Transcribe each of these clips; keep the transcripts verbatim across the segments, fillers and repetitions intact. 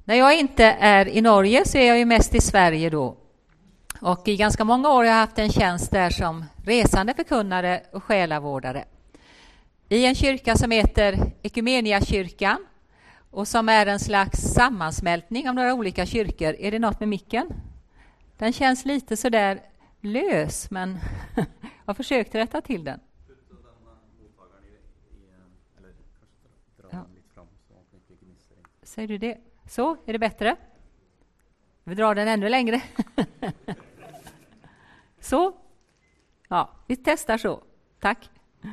När jag inte är i Norge så är jag ju mest i Sverige då. Och i ganska många år har jag haft en tjänst där som resande förkunnare och själavårdare. I en kyrka som heter Ekumeniakyrkan och som är en slags sammansmältning av några olika kyrkor. Är det något med micken? Den känns lite sådär lös, men jag har försökt rätta till den. Ja. Säger du det? Så, är det bättre? Vi drar den ännu längre. Så. Ja, vi testar så. Tack.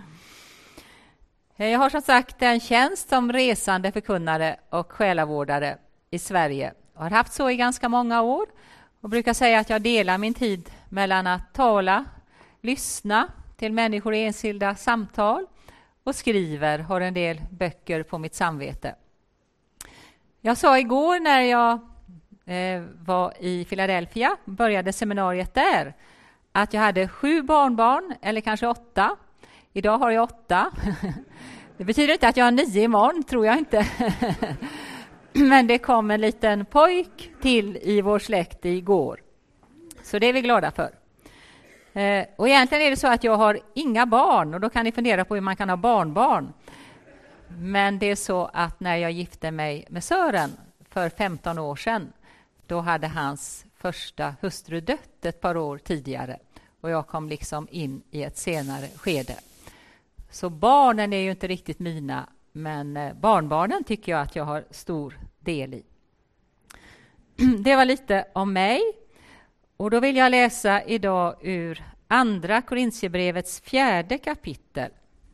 Jag har som sagt en tjänst som resande förkunnare och själavårdare i Sverige. Jag har haft så i ganska många år och brukar säga att jag delar min tid mellan att tala, lyssna till människor i enskilda samtal och skriver, har en del böcker på mitt samvete. Jag sa igår när jag eh, var i Philadelphia, började seminariet där, att jag hade sju barnbarn, eller kanske åtta. Idag har jag åtta. Det betyder inte att jag har nio imorgon, tror jag inte. Men det kom en liten pojk till i vår släkt igår. Så det är vi glada för. Eh, och egentligen är det så att jag har inga barn, och då kan ni fundera på hur man kan ha barnbarn. Men det är så att när jag gifte mig med Sören för femton år sedan, då hade hans första hustru dött ett par år tidigare. Och jag kom liksom in i ett senare skede. Så barnen är ju inte riktigt mina, men barnbarnen tycker jag att jag har stor del i. Det var lite om mig. Och då vill jag läsa idag ur andra Korintierbrevets fjärde kapitel.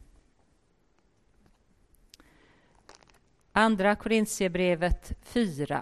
Andra Korintierbrevet fyra.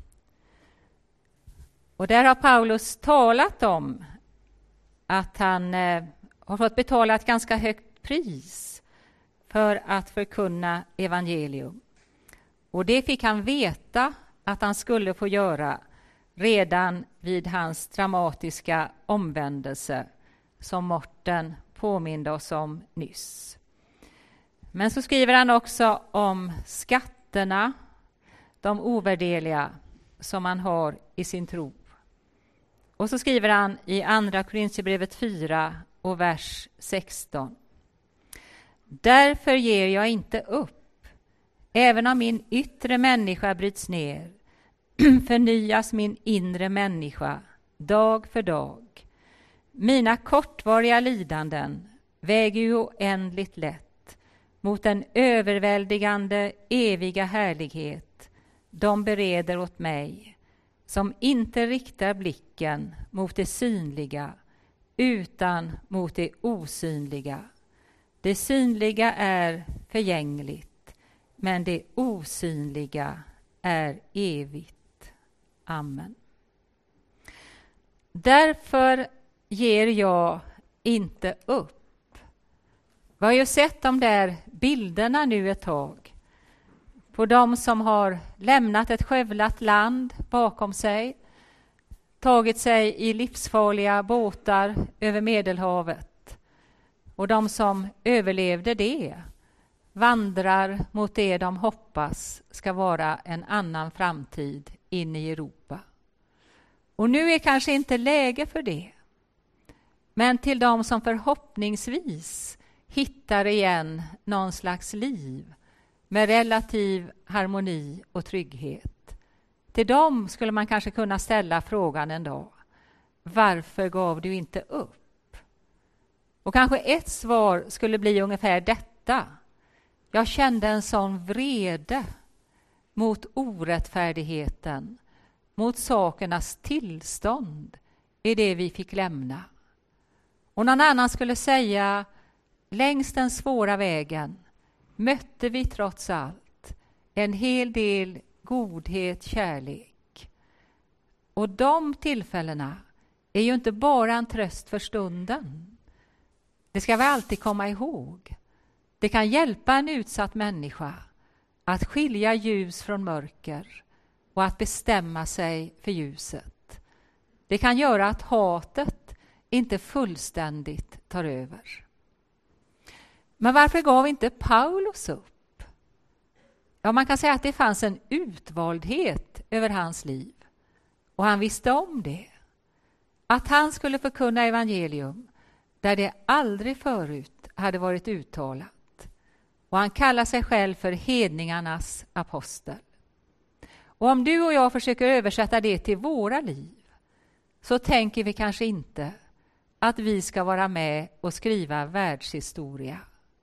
Och där har Paulus talat om att han eh, har fått betala ett ganska högt pris för att förkunna evangelium. Och det fick han veta att han skulle få göra redan vid hans dramatiska omvändelse, som Morten påminde oss om nyss. Men så skriver han också om skatterna, de ovärderliga som man har i sin tro. Och så skriver han i andra Korintierbrevet fyra och vers sexton. Därför ger jag inte upp, även om min yttre människa bryts ner, förnyas min inre människa dag för dag. Mina kortvariga lidanden väger ju oändligt lätt mot den överväldigande eviga härlighet de bereder åt mig, som inte riktar blicken mot det synliga utan mot det osynliga. Det synliga är förgängligt, men det osynliga är evigt. Amen. Därför ger jag inte upp. Vi har ju sett de där bilderna nu ett tag på de som har lämnat ett skövlat land bakom sig, tagit sig i livsfarliga båtar över Medelhavet, och de som överlevde det vandrar mot det de hoppas ska vara en annan framtid in i Europa. Och nu är kanske inte läge för det, men till de som förhoppningsvis hittar igen någon slags liv med relativ harmoni och trygghet. Till dem skulle man kanske kunna ställa frågan en dag: varför gav du inte upp? Och kanske ett svar skulle bli ungefär detta: jag kände en sån vrede mot orättfärdigheten, mot sakernas tillstånd i det vi fick lämna. Och någon annan skulle säga: längs den svåra vägen mötte vi trots allt en hel del godhet, kärlek. Och de tillfällena är ju inte bara en tröst för stunden. Det ska vi alltid komma ihåg. Det kan hjälpa en utsatt människa att skilja ljus från mörker och att bestämma sig för ljuset. Det kan göra att hatet inte fullständigt tar över. Men varför gav inte Paulus upp? Ja, man kan säga att det fanns en utvaldhet över hans liv. Och han visste om det. Att han skulle förkunna evangelium där det aldrig förut hade varit uttalat. Och han kallar sig själv för hedningarnas apostel. Och om du och jag försöker översätta det till våra liv, så tänker vi kanske inte att vi ska vara med och skriva världshistoria.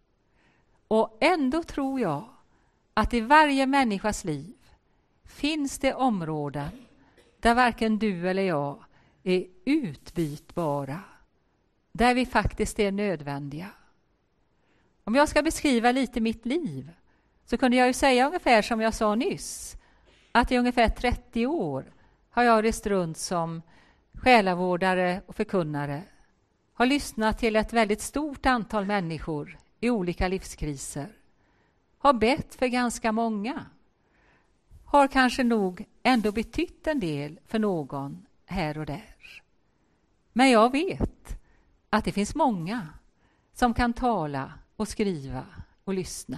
Och ändå tror jag att i varje människas liv finns det områden där varken du eller jag är utbytbara, där vi faktiskt är nödvändiga. Om jag ska beskriva lite mitt liv, så kunde jag ju säga ungefär som jag sa nyss, att i ungefär trettio år har jag rest runt som själavårdare och förkunnare, har lyssnat till ett väldigt stort antal människor i olika livskriser, har bett för ganska många, har kanske nog ändå betytt en del för någon här och där. Men jag vet att det finns många som kan tala och skriva och lyssna.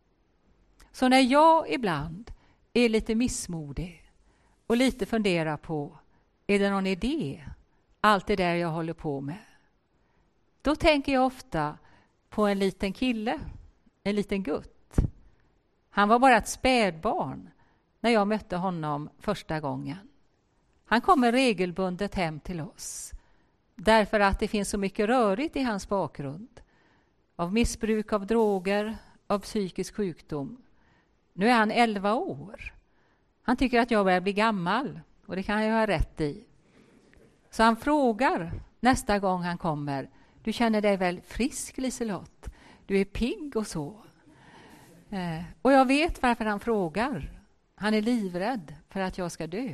Så när jag ibland är lite missmodig och lite funderar på, är det någon idé, allt det där jag håller på med? Då tänker jag ofta på en liten kille, en liten gutt. Han var bara ett spädbarn när jag mötte honom första gången. Han kommer regelbundet hem till oss därför att det finns så mycket rörigt i hans bakgrund. Av missbruk av droger, av psykisk sjukdom. Nu är han elva år. Han tycker att jag börjar bli gammal, och det kan jag ha rätt i. Så han frågar nästa gång han kommer, du känner dig väl frisk, Liselott? Du är pigg och så. Eh, och jag vet varför han frågar. Han är livrädd för att jag ska dö.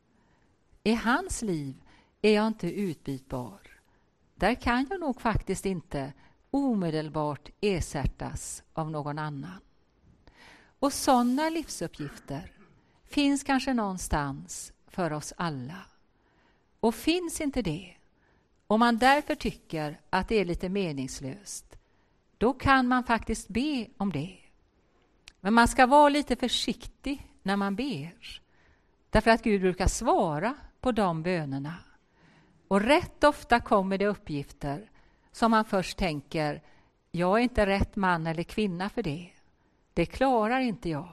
I hans liv är jag inte utbytbar. Där kan jag nog faktiskt inte omedelbart ersättas av någon annan. Och sådana livsuppgifter finns kanske någonstans för oss alla. Och finns inte det, om man därför tycker att det är lite meningslöst, då kan man faktiskt be om det. Men man ska vara lite försiktig när man ber. Därför att Gud brukar svara på de bönerna. Och rätt ofta kommer det uppgifter som man först tänker, jag är inte rätt man eller kvinna för det. Det klarar inte jag.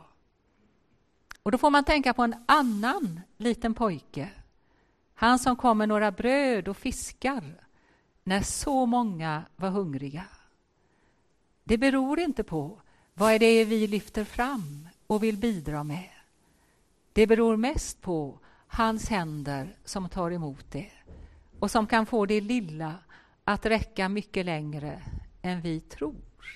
Och då får man tänka på en annan liten pojke. Han som kom med några bröd och fiskar när så många var hungriga. Det beror inte på vad är det vi lyfter fram och vill bidra med. Det beror mest på hans händer som tar emot det och som kan få det lilla att räcka mycket längre än vi tror.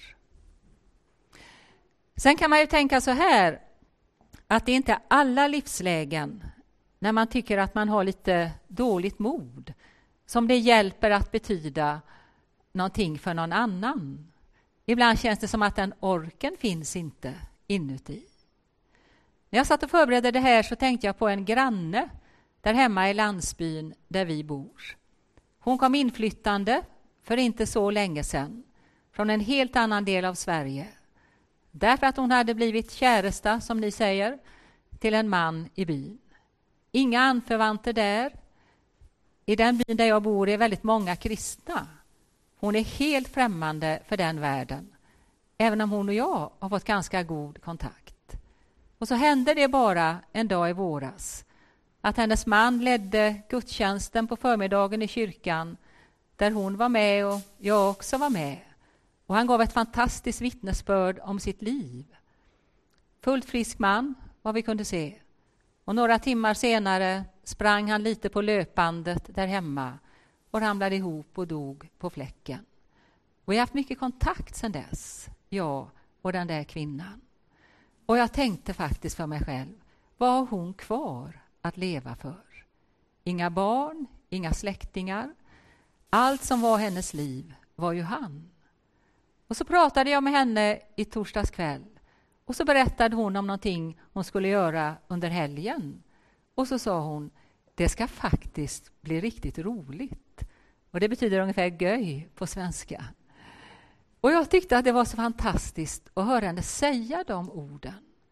Sen kan man ju tänka så här, att det inte är alla livslägen när man tycker att man har lite dåligt mod som det hjälper att betyda någonting för någon annan. Ibland känns det som att den orken finns inte inuti. När jag satt och förberedde det här så tänkte jag på en granne där hemma i landsbyn där vi bor. Hon kom inflyttande för inte så länge sedan från en helt annan del av Sverige. Därför att hon hade blivit käresta, som ni säger, till en man i byn. Inga anförvanter där. I den byn där jag bor är väldigt många kristna. Hon är helt främmande för den världen. Även om hon och jag har fått ganska god kontakt. Och så hände det bara en dag i våras att hennes man ledde gudstjänsten på förmiddagen i kyrkan där hon var med och jag också var med. Och han gav ett fantastiskt vittnesbörd om sitt liv. Fullt frisk man, vad vi kunde se. Och några timmar senare sprang han lite på löpbandet där hemma och ramlade ihop och dog på fläcken. Och jag har haft mycket kontakt sedan dess, jag och den där kvinnan. Och jag tänkte faktiskt för mig själv, vad har hon kvar att leva för? Inga barn, inga släktingar. Allt som var hennes liv var ju han. Och så pratade jag med henne i torsdags kväll. Och så berättade hon om någonting hon skulle göra under helgen. Och så sa hon, det ska faktiskt bli riktigt roligt. Och det betyder ungefär göj på svenska. Och jag tyckte att det var så fantastiskt att höra henne säga de orden.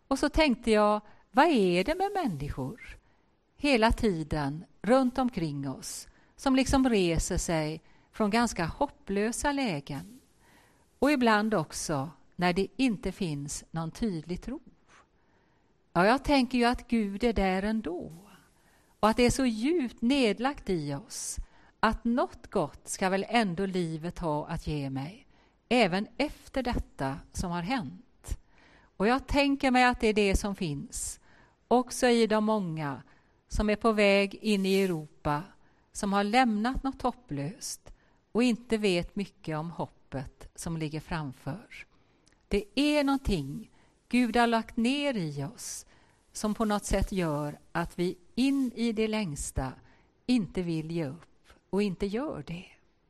Och så tänkte jag, vad är det med människor hela tiden runt omkring oss som liksom reser sig från ganska hopplösa lägen, och ibland också när det inte finns någon tydlig tro. Ja, jag tänker ju att Gud är där ändå, och att det är så djupt nedlagt i oss att något gott ska väl ändå livet ha att ge mig, även efter detta som har hänt. Och jag tänker mig att det är det som finns också i de många som är på väg in i Europa, som har lämnat något hopplöst och inte vet mycket om hoppet som ligger framför. Det är någonting Gud har lagt ner i oss som på något sätt gör att vi in i det längsta inte vill ge upp och inte gör det.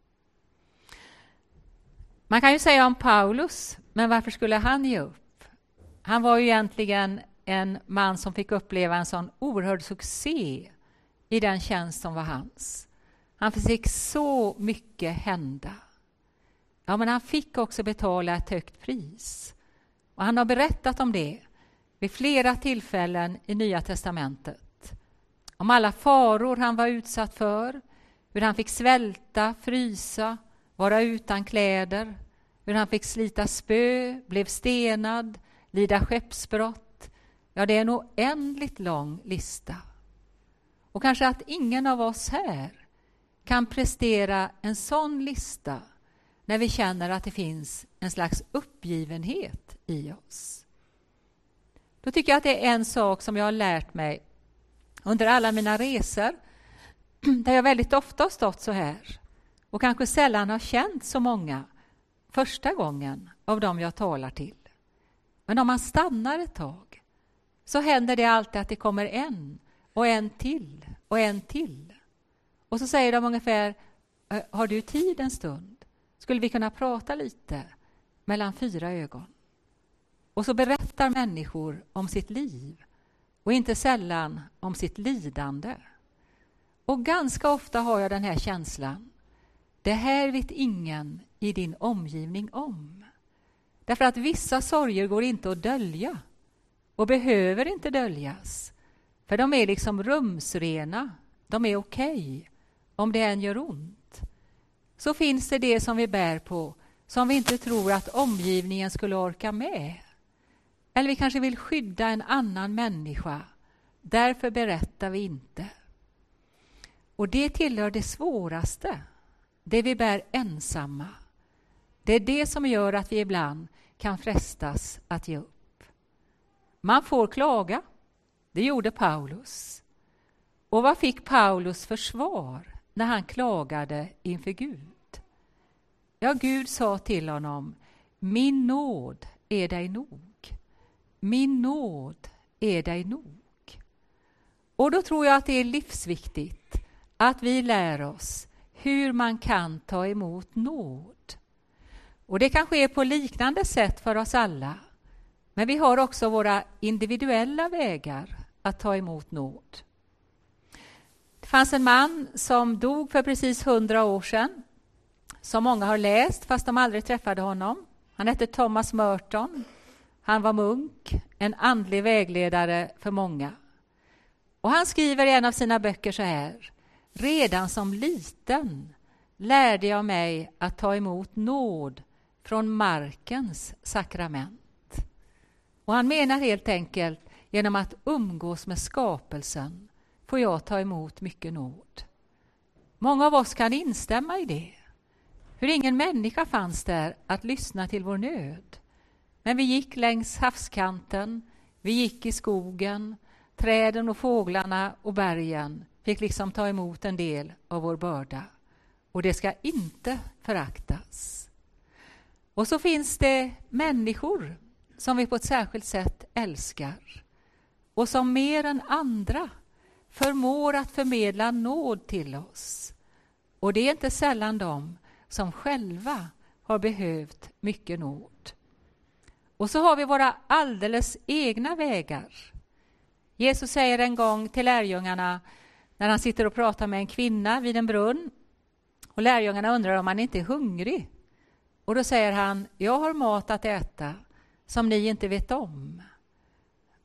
Man kan ju säga om Paulus, men varför skulle han ge upp? Han var ju egentligen en man som fick uppleva en sån oerhörd succé i den tjänst som var hans. Han fick så mycket hända. Ja, men han fick också betala ett högt pris. Och han har berättat om det vid flera tillfällen i Nya testamentet. Om alla faror han var utsatt för, hur han fick svälta, frysa, vara utan kläder, hur han fick slita spö, blev stenad, lida skeppsbrott. Ja, det är en oändligt lång lista. Och kanske att ingen av oss här kan prestera en sån lista när vi känner att det finns en slags uppgivenhet i oss. Då tycker jag att det är en sak som jag har lärt mig under alla mina resor, där jag väldigt ofta har stått så här och kanske sällan har känt så många första gången av dem jag talar till. Men om man stannar ett tag så händer det alltid att det kommer en och en till och en till. Och så säger de ungefär, har du tid en stund? Skulle vi kunna prata lite mellan fyra ögon? Och så berättar människor om sitt liv och inte sällan om sitt lidande. Och ganska ofta har jag den här känslan. Det här vet ingen i din omgivning om. Därför att vissa sorger går inte att dölja och behöver inte döljas. För de är liksom rumsrena. De är okej om det än gör ont. Så finns det det som vi bär på som vi inte tror att omgivningen skulle orka med. Eller vi kanske vill skydda en annan människa. Därför berättar vi inte. Och det tillhör det svåraste. Det vi bär ensamma. Det är det som gör att vi ibland kan frestas att ge upp. Man får klaga. Det gjorde Paulus. Och vad fick Paulus för svar när han klagade inför Gud? Ja, Gud sa till honom, min nåd är dig nog. Min nåd är dig nog. Och då tror jag att det är livsviktigt att vi lär oss hur man kan ta emot nåd. Och det kan ske på liknande sätt för oss alla. Men vi har också våra individuella vägar att ta emot nåd. Det fanns en man som dog för precis hundra år sedan. Som många har läst fast de aldrig träffade honom. Han hette Thomas Merton. Han var munk, en andlig vägledare för många. Och han skriver i en av sina böcker så här. Redan som liten lärde jag mig att ta emot nåd från markens sakrament. Och han menar helt enkelt genom att umgås med skapelsen får jag ta emot mycket nåd. Många av oss kan instämma i det. Hur ingen människa fanns där att lyssna till vår nöd. Men vi gick längs havskanten, vi gick i skogen, träden och fåglarna och bergen fick liksom ta emot en del av vår börda. Och det ska inte föraktas. Och så finns det människor som vi på ett särskilt sätt älskar. Och som mer än andra förmår att förmedla nåd till oss. Och det är inte sällan de som själva har behövt mycket nåd. Och så har vi våra alldeles egna vägar. Jesus säger en gång till lärjungarna när han sitter och pratar med en kvinna vid en brunn. Och lärjungarna undrar om han inte är hungrig. Och då säger han, jag har mat att äta som ni inte vet om.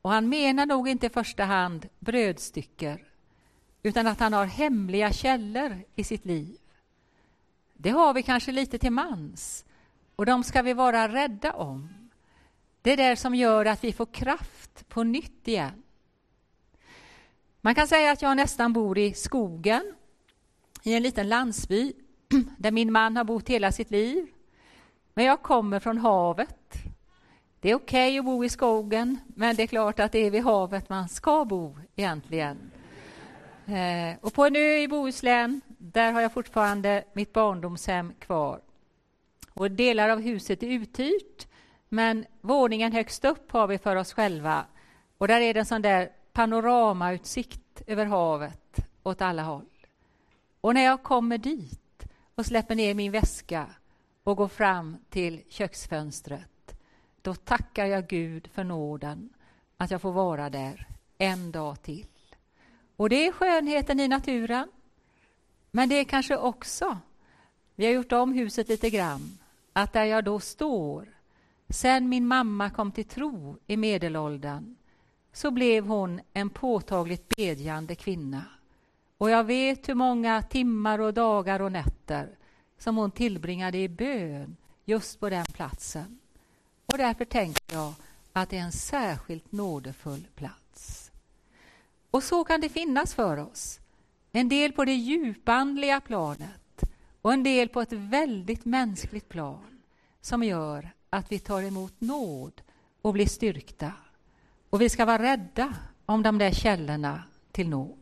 Och han menar nog inte i första hand brödstycker, utan att han har hemliga källor i sitt liv. Det har vi kanske lite till mans, och de ska vi vara rädda om. Det är det som gör att vi får kraft på nytt igen. Man kan säga att jag nästan bor i skogen, i en liten landsby där min man har bott hela sitt liv. Men jag kommer från havet. Det är okej att bo i skogen, men det är klart att det är vid havet man ska bo egentligen. Eh, och på en ö i Bohuslän, där har jag fortfarande mitt barndomshem kvar. Och delar av huset är uthyrt, men våningen högst upp har vi för oss själva. Och där är det en sån där panoramautsikt över havet åt alla håll. Och när jag kommer dit och släpper ner min väska och går fram till köksfönstret, då tackar jag Gud för nåden att jag får vara där en dag till. Och det är skönheten i naturen, men det är kanske också, vi har gjort om huset lite grann, att där jag då står, sen min mamma kom till tro i medelåldern, så blev hon en påtagligt bedjande kvinna. Och jag vet hur många timmar och dagar och nätter som hon tillbringade i bön just på den platsen. Och därför tänker jag att det är en särskilt nådefull plats. Och så kan det finnas för oss. En del på det djupandliga planet och en del på ett väldigt mänskligt plan som gör att vi tar emot nåd och blir styrkta. Och vi ska vara rädda om de där källorna till nåd.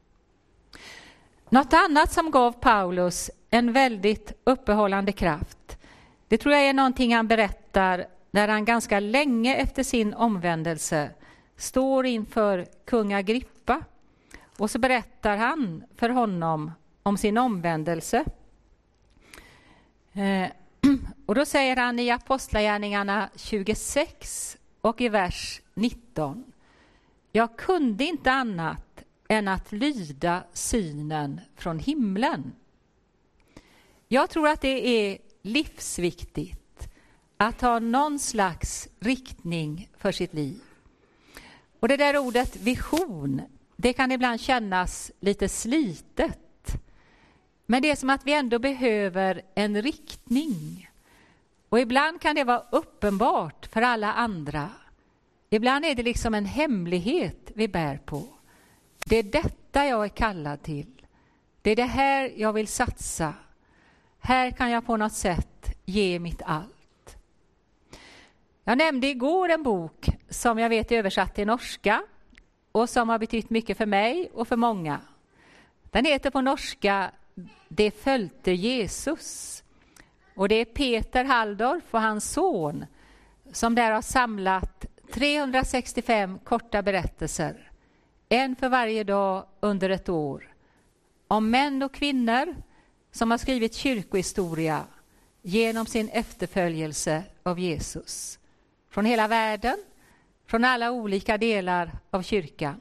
Något annat som gav Paulus en väldigt uppehållande kraft, det tror jag är någonting han berättar när han ganska länge efter sin omvändelse står inför kung Agrippa. Och så berättar han för honom om sin omvändelse. Eh, och då säger han i Apostlagärningarna tjugosex och i vers nitton: jag kunde inte annat än att lyda synen från himlen. Jag tror att det är livsviktigt att ha någon slags riktning för sitt liv. Och det där ordet vision, det kan ibland kännas lite slitet. Men det är som att vi ändå behöver en riktning. Och ibland kan det vara uppenbart för alla andra. Ibland är det liksom en hemlighet vi bär på. Det är detta jag är kallad till. Det är det här jag vill satsa. Här kan jag på något sätt ge mitt allt. Jag nämnde igår en bok som jag vet är översatt till norska och som har betytt mycket för mig och för många. Den heter på norska Det följde Jesus. Och det är Peter Halldorf och hans son som där har samlat trehundrasextiofem korta berättelser, en för varje dag under ett år, om män och kvinnor som har skrivit kyrkohistoria genom sin efterföljelse av Jesus. Från hela världen, från alla olika delar av kyrkan.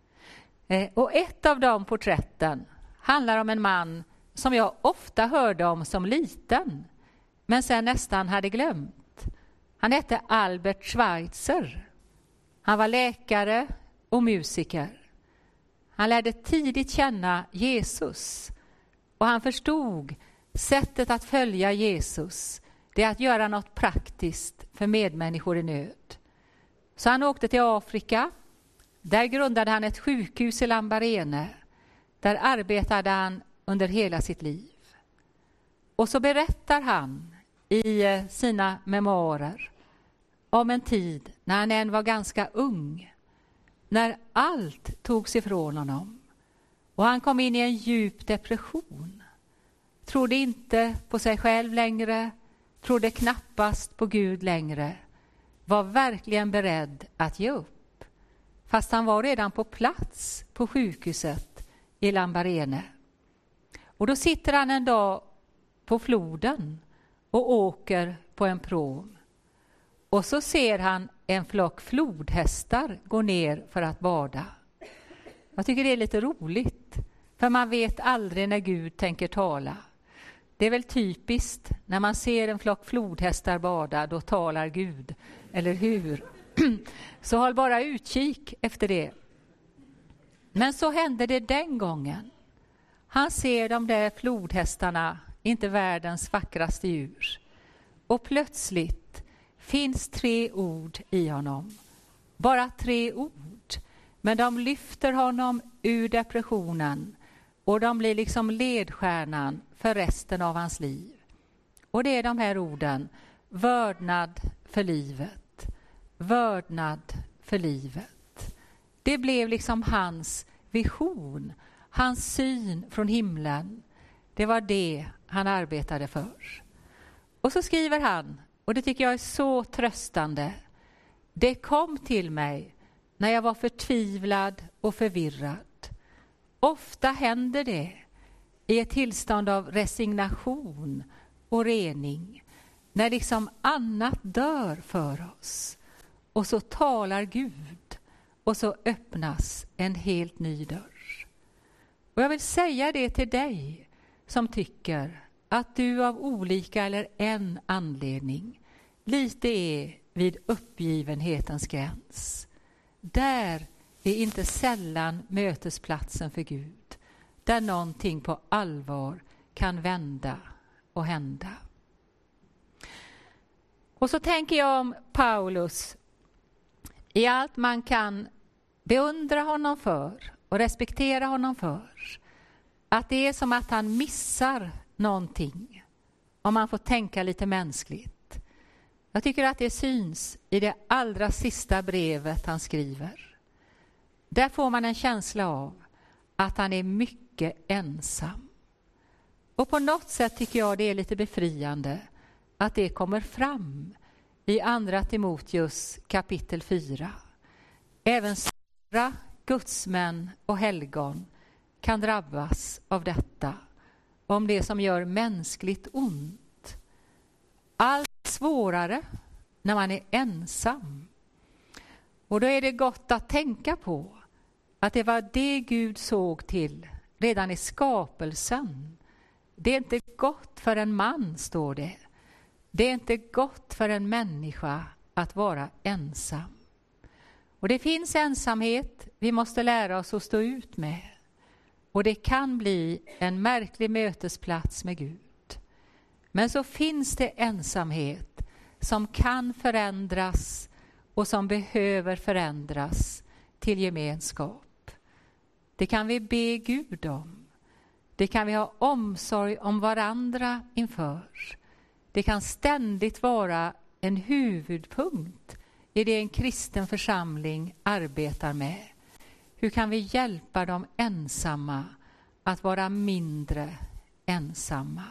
Och ett av de porträtten handlar om en man som jag ofta hörde om som liten, men sen nästan hade glömt. Han hette Albert Schweitzer. Han var läkare och musiker. Han lärde tidigt känna Jesus. Och han förstod sättet att följa Jesus. Det är att göra något praktiskt för medmänniskor i nöd. Så han åkte till Afrika. Där grundade han ett sjukhus i Lambarene. Där arbetade han under hela sitt liv. Och så berättar han i sina memoarer om en tid när han än var ganska ung. När allt togs ifrån honom. Och han kom in i en djup depression. Trodde inte på sig själv längre. Trodde knappast på Gud längre. Var verkligen beredd att ge upp. Fast han var redan på plats på sjukhuset i Lambarene. Och då sitter han en dag på floden och åker på en pråm. Och så ser han en flock flodhästar gå ner för att bada. Jag tycker det är lite roligt, för man vet aldrig när Gud tänker tala. Det är väl typiskt, när man ser en flock flodhästar bada, då talar Gud, eller hur? Så håll bara utkik efter det. Men så hände det den gången. Han ser de där flodhästarna, inte världens vackraste djur. Och plötsligt finns tre ord i honom. Bara tre ord. Men de lyfter honom ur depressionen. Och de blir liksom ledstjärnan för resten av hans liv. Och det är de här orden. Vördnad för livet. Vördnad för livet. Det blev liksom hans vision. Hans syn från himlen. Det var det han arbetade för. Och så skriver han, och det tycker jag är så tröstande. Det kom till mig när jag var förtvivlad och förvirrad. Ofta händer det i ett tillstånd av resignation och rening. När liksom annat dör för oss. Och så talar Gud. Och så öppnas en helt ny dörr. Och jag vill säga det till dig som tycker att du av olika eller en anledning lite är vid uppgivenhetens gräns. Där är inte sällan mötesplatsen för Gud. Där någonting på allvar kan vända och hända. Och så tänker jag om Paulus. I allt man kan beundra honom för och respektera honom för. Att det är som att han missar någonting. Om man får tänka lite mänskligt. Jag tycker att det syns i det allra sista brevet han skriver. Där får man en känsla av att han är mycket ensam. Och på något sätt tycker jag det är lite befriande att det kommer fram i andra Timoteus kapitel fyra. Även stora gudsmän och helgon kan drabbas av detta. Om det som gör mänskligt ont. Allt svårare när man är ensam. Och då är det gott att tänka på att det var det Gud såg till redan i skapelsen. Det är inte gott för en man, står det. Det är inte gott för en människa att vara ensam. Och det finns ensamhet vi måste lära oss att stå ut med. Och det kan bli en märklig mötesplats med Gud. Men så finns det ensamhet som kan förändras och som behöver förändras till gemenskap. Det kan vi be Gud om. Det kan vi ha omsorg om varandra inför. Det kan ständigt vara en huvudpunkt i det en kristen församling arbetar med. Hur kan vi hjälpa de ensamma att vara mindre ensamma?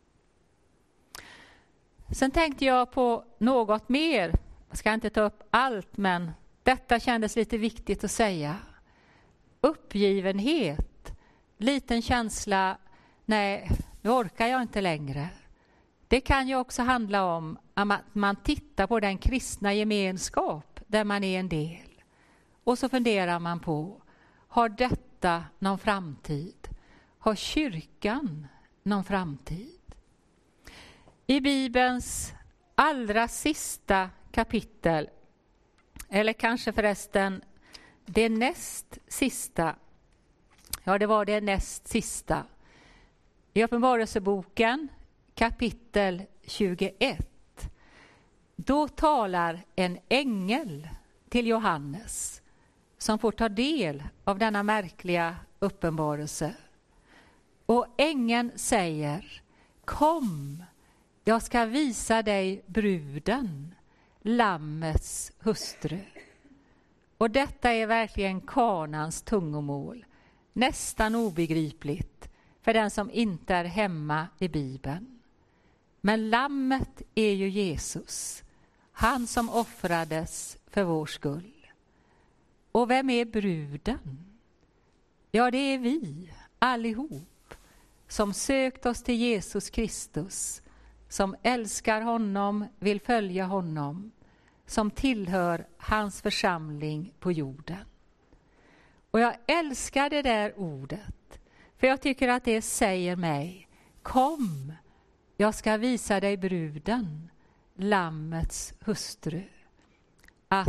Sen tänkte jag på något mer. Jag ska inte ta upp allt, men detta kändes lite viktigt att säga. Uppgivenhet, liten känsla, nej, nu orkar jag inte längre. Det kan ju också handla om att man tittar på den kristna gemenskap där man är en del. Och så funderar man på, har detta någon framtid? Har kyrkan någon framtid? I Bibelns allra sista kapitel, eller kanske förresten det näst sista, ja det var det näst sista, i Uppenbarelseboken kapitel tjugoett, då talar en ängel till Johannes som får ta del av denna märkliga uppenbarelse. Och ängeln säger, kom, jag ska visa dig bruden, lammets hustru. Och detta är verkligen Kanans tungomål, nästan obegripligt för den som inte är hemma i Bibeln. Men lammet är ju Jesus, han som offrades för vår skull. Och vem är bruden? Ja, det är vi allihop som sökt oss till Jesus Kristus, som älskar honom, vill följa honom, som tillhör hans församling på jorden. Och jag älskar det där ordet, för jag tycker att det säger mig, kom, jag ska visa dig bruden, lammets hustru. Att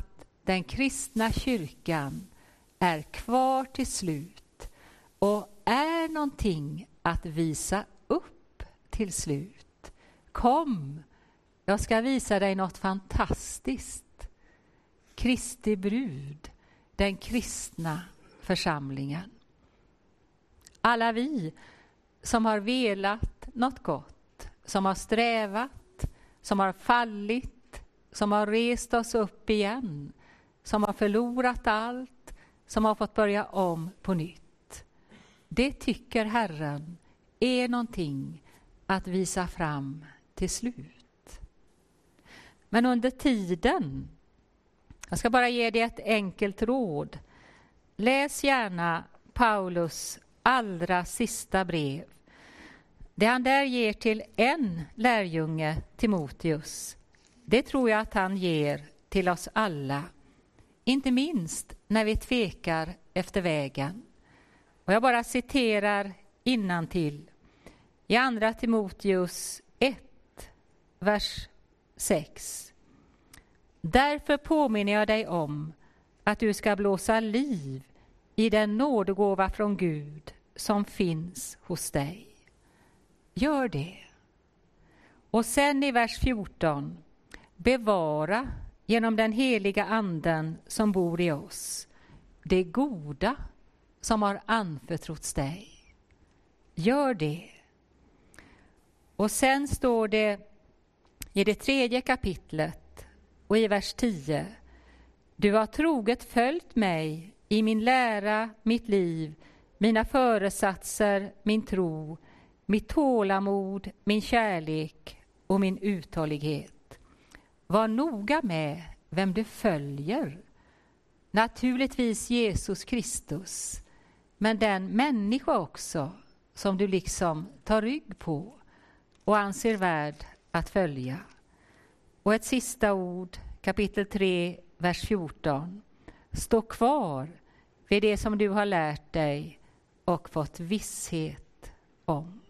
den kristna kyrkan är kvar till slut och är någonting att visa upp till slut. Kom, jag ska visa dig något fantastiskt. Kristi brud, den kristna församlingen. Alla vi som har velat något gott, som har strävat, som har fallit, som har rest oss upp igen, som har förlorat allt, som har fått börja om på nytt. Det tycker Herren är någonting att visa fram till slut. Men under tiden, jag ska bara ge dig ett enkelt råd. Läs gärna Paulus allra sista brev. Det han där ger till en lärjunge, Timoteus, det tror jag att han ger till oss alla. Inte minst när vi tvekar efter vägen. Och jag bara citerar innantill. I andra Timoteus ett, vers sex. Därför påminner jag dig om att du ska blåsa liv i den nådegåva från Gud som finns hos dig. Gör det. Och sen i vers fjorton. Bevara genom den heliga anden som bor i oss det goda som har anförtrotts dig. Gör det. Och sen står det i det tredje kapitlet och i vers tio. Du har troget följt mig i min lära, mitt liv, mina föresatser, min tro, mitt tålamod, min kärlek och min uthållighet. Var noga med vem du följer. Naturligtvis Jesus Kristus, men den människa också som du liksom tar rygg på och anser värd att följa. Och ett sista ord, kapitel tre, vers fjorton. Stå kvar vid det som du har lärt dig och fått visshet om.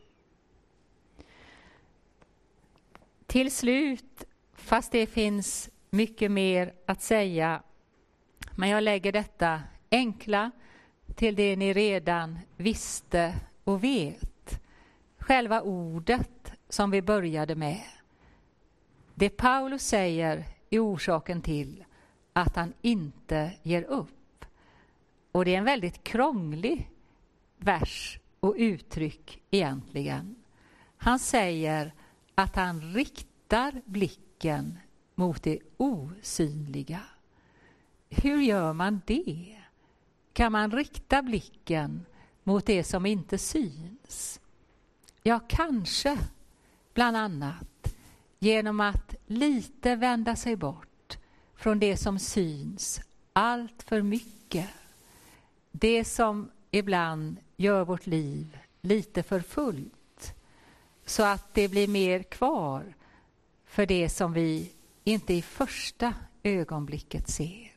Till slut, fast det finns mycket mer att säga, men jag lägger detta enkla till det ni redan visste och vet. Själva ordet som vi började med. Det Paulus säger är orsaken till att han inte ger upp. Och det är en väldigt krånglig vers och uttryck egentligen. Han säger att han riktar blicken mot det osynliga. Hur gör man det? Kan man rikta blicken mot det som inte syns? Ja, kanske bland annat genom att lite vända sig bort från det som syns allt för mycket. Det som ibland gör vårt liv lite för fullt, så att det blir mer kvar för det som vi inte i första ögonblicket ser.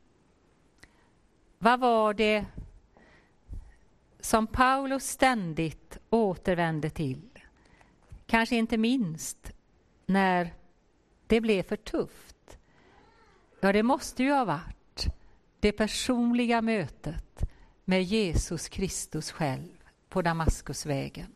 Vad var det som Paulus ständigt återvände till? Kanske inte minst när det blev för tufft. Ja, det måste ju ha varit det personliga mötet med Jesus Kristus själv på Damaskusvägen.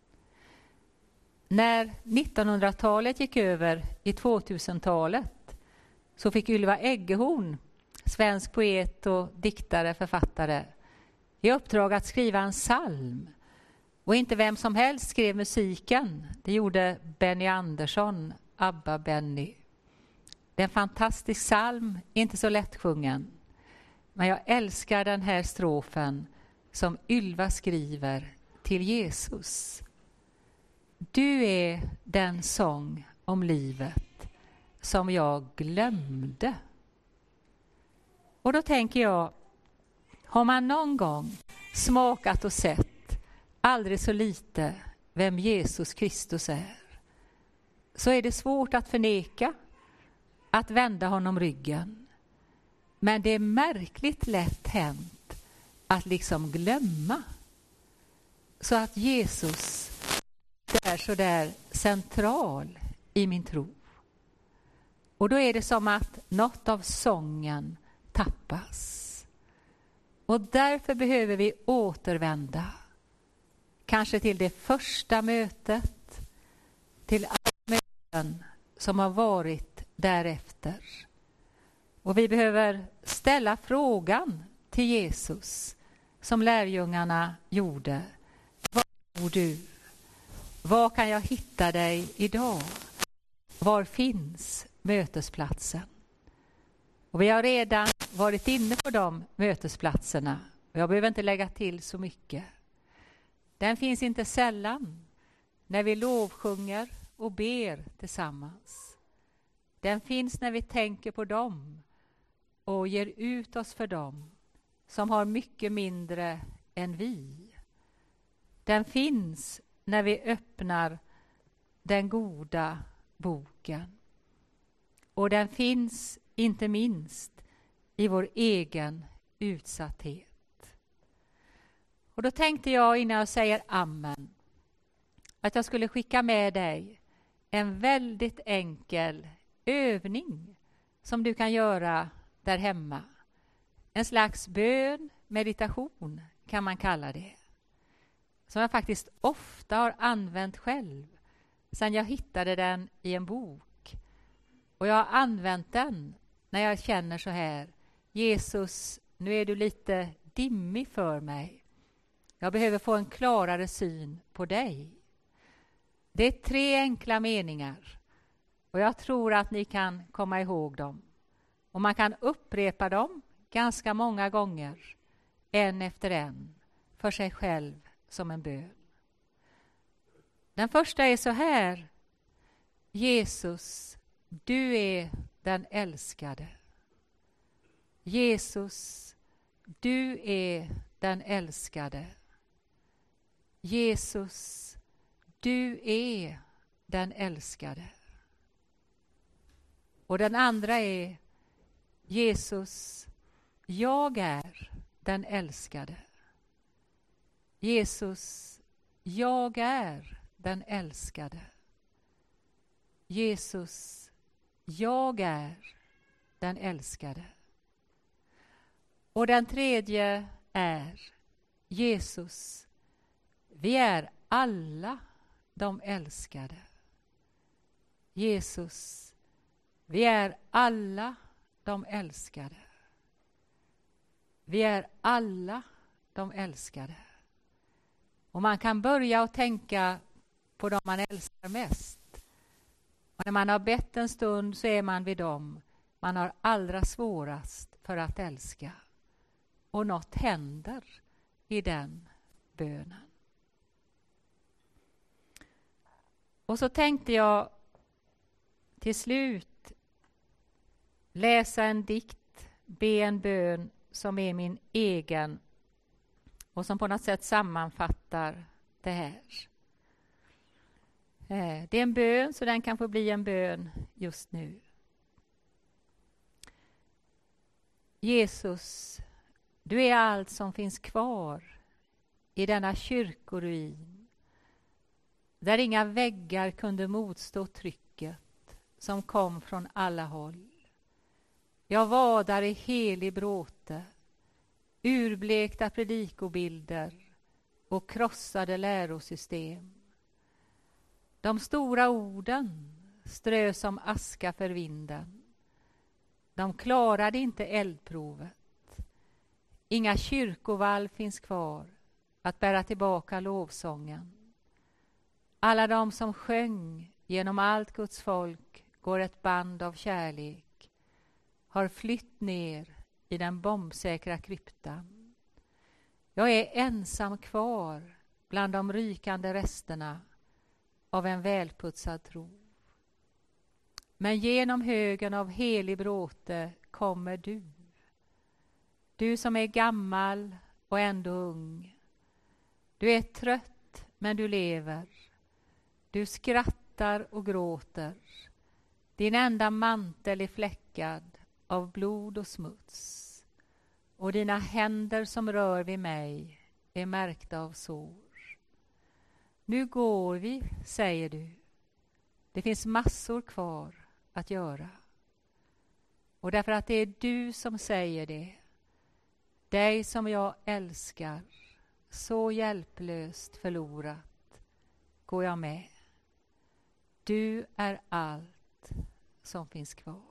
När nittonhundratalet gick över i tvåtusentalet så fick Ylva Eggehorn, svensk poet och diktare, författare, i uppdrag att skriva en psalm. Och inte vem som helst skrev musiken. Det gjorde Benny Andersson, Abba Benny. Det är en fantastisk psalm, inte så lättsjungen. Men jag älskar den här strofen som Ylva skriver till Jesus. Du är den sång om livet som jag glömde. Och då tänker jag, har man någon gång smakat och sett aldrig så lite vem Jesus Kristus är, så är det svårt att förneka, att vända honom ryggen. Men det är märkligt lätt hänt att liksom glömma. Så att Jesus är så där central i min tro. Och då är det som att något av sången tappas. Och därför behöver vi återvända. Kanske till det första mötet, till alla möten som har varit därefter. Och vi behöver ställa frågan till Jesus som lärjungarna gjorde. Var bor du? Var kan jag hitta dig idag? Var finns mötesplatsen? Och vi har redan varit inne på de mötesplatserna. Jag behöver inte lägga till så mycket. Den finns inte sällan när vi lovsjunger och ber tillsammans. Den finns när vi tänker på dem och ger ut oss för dem som har mycket mindre än vi. Den finns när vi öppnar den goda boken. Och den finns inte minst i vår egen utsatthet. Och då tänkte jag innan jag säger amen att jag skulle skicka med dig en väldigt enkel övning som du kan göra där hemma. En slags bön, meditation kan man kalla det. Som jag faktiskt ofta har använt själv sedan jag hittade den i en bok. Och jag har använt den när jag känner så här: Jesus, nu är du lite dimmig för mig. Jag behöver få en klarare syn på dig. Det är tre enkla meningar och jag tror att ni kan komma ihåg dem. Och man kan upprepa dem ganska många gånger, en efter en, för sig själv som en bön. Den första är så här: Jesus, du är den älskade. Jesus, du är den älskade. Jesus, du är den älskade. Och den andra är: Jesus, jag är den älskade. Jesus, jag är den älskade. Jesus, jag är den älskade. Och den tredje är: Jesus, vi är alla de älskade. Jesus, vi är alla de älskade. Vi är alla de älskade. Och man kan börja att tänka på dem man älskar mest. Och när man har bett en stund så är man vid dem man har allra svårast för att älska. Och något händer i den bönen. Och så tänkte jag till slut läsa en dikt, be en bön som är min egen och som på något sätt sammanfattar det här. Det är en bön, så den kan få bli en bön just nu. Jesus, du är allt som finns kvar i denna kyrkoruin, där inga väggar kunde motstå trycket som kom från alla håll. Jag var där i helig bråte, urblekta predikobilder och krossade lärosystem. De stora orden strö som aska för vinden. De klarade inte eldprovet. Inga kyrkovall finns kvar att bära tillbaka lovsången. Alla de som sjöng genom allt Guds folk går ett band av kärlek, har flytt ner i den bombsäkra kryptan. Jag är ensam kvar bland de rykande resterna av en välputsad tro. Men genom högen av helig bråte kommer du. Du som är gammal och ändå ung. Du är trött men du lever. Du skrattar och gråter. Din enda mantel är fläckad av blod och smuts. Och dina händer som rör vid mig är märkta av sår. Nu går vi, säger du. Det finns massor kvar att göra. Och därför att det är du som säger det. Dig som jag älskar, så hjälplöst förlorat, går jag med. Du är allt som finns kvar.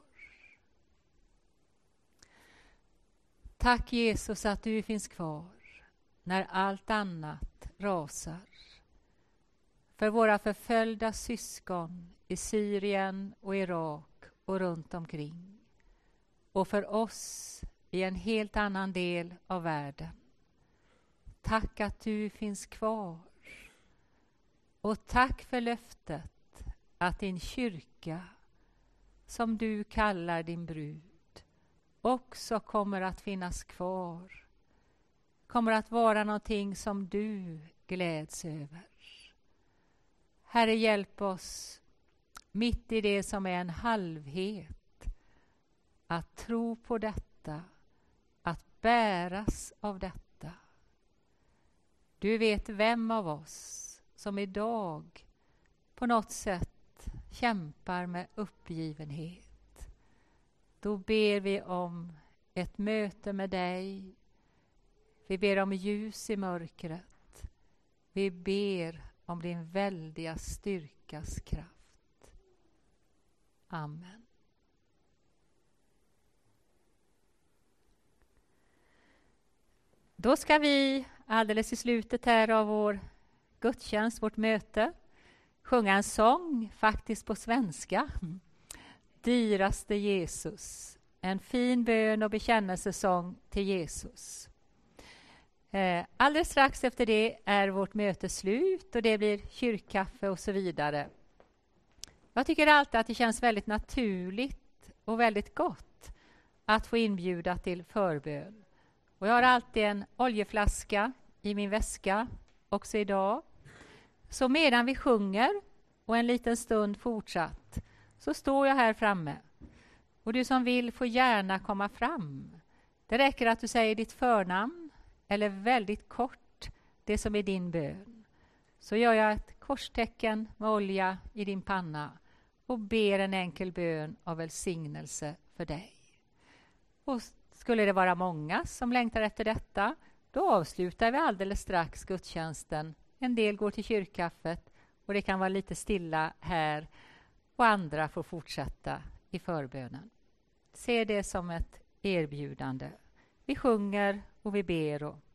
Tack Jesus att du finns kvar när allt annat rasar. För våra förföljda syskon i Syrien och Irak och runt omkring. Och för oss i en helt annan del av världen. Tack att du finns kvar. Och tack för löftet att din kyrka, som du kallar din brud, också kommer att finnas kvar. Kommer att vara någonting som du gläds över. Herre, hjälp oss mitt i det som är en halvhet att tro på detta, att bäras av detta. Du vet vem av oss som idag på något sätt kämpar med uppgivenhet. Då ber vi om ett möte med dig. Vi ber om ljus i mörkret. Vi ber om din väldiga styrkas kraft. Amen. Då ska vi alldeles i slutet här av vår gudstjänst, vårt möte, sjunga en sång, faktiskt på svenska. Dyraste Jesus. En fin bön och bekännelsesång till Jesus. Eh, alldeles strax efter det är vårt möte slut och det blir kyrkkaffe och så vidare. Jag tycker alltid att det känns väldigt naturligt och väldigt gott att få inbjuda till förbön. Och jag har alltid en oljeflaska i min väska, också idag. Så medan vi sjunger och en liten stund fortsatt, så står jag här framme. Och du som vill får gärna komma fram. Det räcker att du säger ditt förnamn eller väldigt kort det som är din bön. Så gör jag ett korstecken med olja i din panna och ber en enkel bön av välsignelse för dig. Och skulle det vara många som längtar efter detta, då avslutar vi alldeles strax gudstjänsten. En del går till kyrkkaffet och det kan vara lite stilla här och andra får fortsätta i förbönen. Se det som ett erbjudande. Vi sjunger och vi ber och